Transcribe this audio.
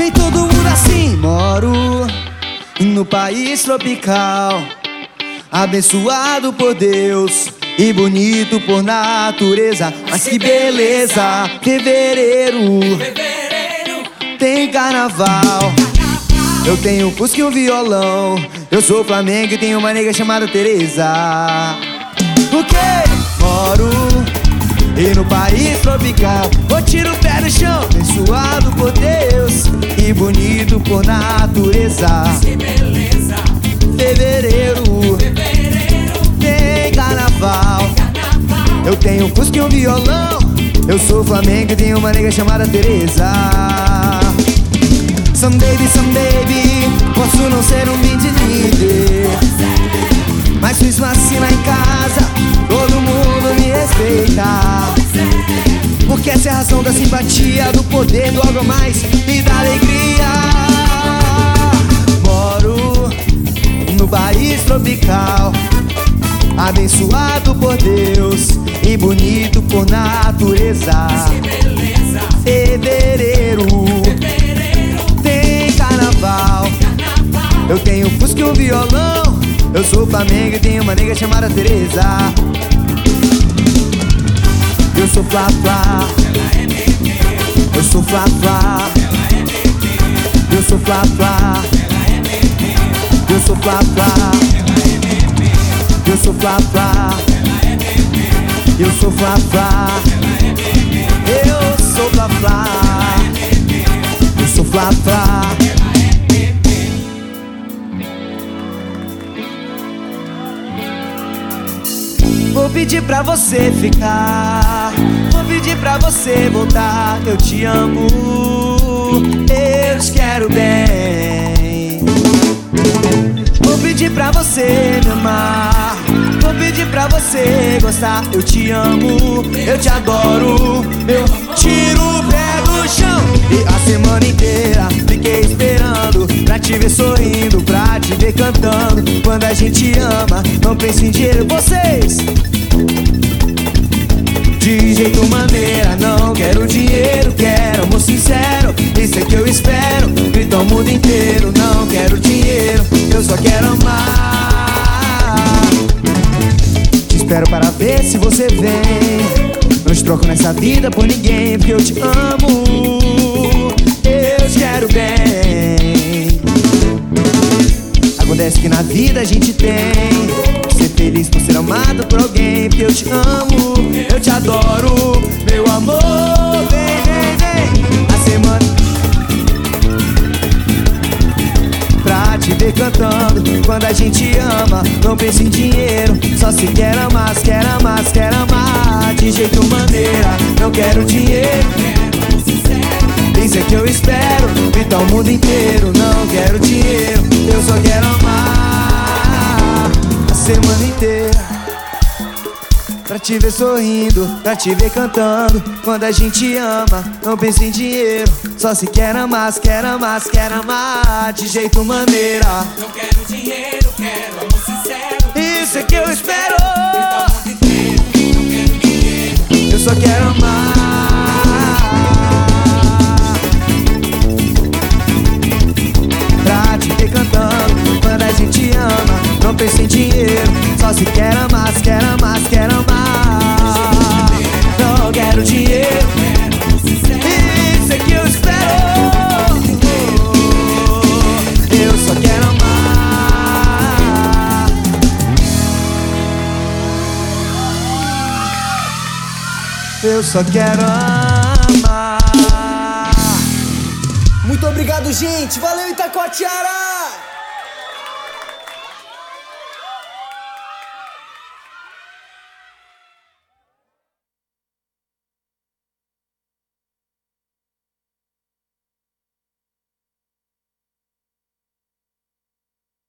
Nem todo mundo assim. Moro no país tropical, abençoado por Deus e bonito por natureza. Mas que beleza, fevereiro tem carnaval. Eu tenho um fusca e um violão. Eu sou Flamengo e tenho uma nega chamada Teresa. Porque moro e no país tropical, vou tirar o pé do chão, abençoado por Deus e bonito por natureza. Que beleza, Fevereiro tem carnaval. Eu tenho um fusca e um violão. Eu sou Flamengo e tenho uma nega chamada Teresa. Some baby, posso não ser um beat líder, mas mesmo assim lá em casa todo mundo me respeita. Porque essa é a razão da simpatia, do poder, do algo a mais e da alegria. Moro no país tropical, abençoado por Deus e bonito por natureza. Fevereiro tem carnaval. Eu tenho um fusca e um violão. Eu sou Flamengo e tenho uma nega chamada Teresa. Eu sou Fla-Fla, eu sou Fla-Fla, eu sou Fla-Fla, eu sou Fla-Fla, eu sou Fla-Fla, eu sou Fla-Fla, eu sou Fla-Fla, eu sou Fla-Fla. Vou pedir pra você ficar, vou pedir pra você voltar. Eu te amo, eu te quero bem. Vou pedir pra você me amar, vou pedir pra você gostar. Eu te amo, eu te adoro, eu tiro o pé do chão. E a semana inteira fiquei esperando pra te ver sorrindo, pra te ver cantando. Quando a gente ama, não pensa em dinheiro. Vocês, de jeito maneira, não quero dinheiro, quero amor sincero. Isso é que eu espero, grita o mundo inteiro. Não quero dinheiro, eu só quero amar. Te espero para ver se você vem. Não te troco nessa vida por ninguém, porque eu te amo, eu te quero bem. Acontece que na vida a gente tem ser feliz por ser amado por alguém. Porque eu te amo, eu te adoro, meu amor. Vem, vem, vem. A semana pra te ver cantando. Quando a gente ama, não pensa em dinheiro, só se quer amar, quer amar, quer amar. De jeito maneira, não quero dinheiro, isso é que eu espero, então o mundo inteiro. Não quero dinheiro, eu só quero amar. A semana inteira pra te ver sorrindo, pra te ver cantando. Quando a gente ama, não pensa em dinheiro, só se quer amar, quer amar, quer amar. De jeito maneira, não quero dinheiro, quero amor sincero. isso é que eu espero, então o mundo inteiro. Não quero dinheiro, eu só quero amar. Pra te ver cantando. Quando a gente ama, não pensa em dinheiro, só se quer amar, quer amar, quer amar. Não quero dinheiro, isso é que eu espero, eu só quero amar. Eu só quero amar. Muito obrigado, gente. Valeu, Itacoatiara!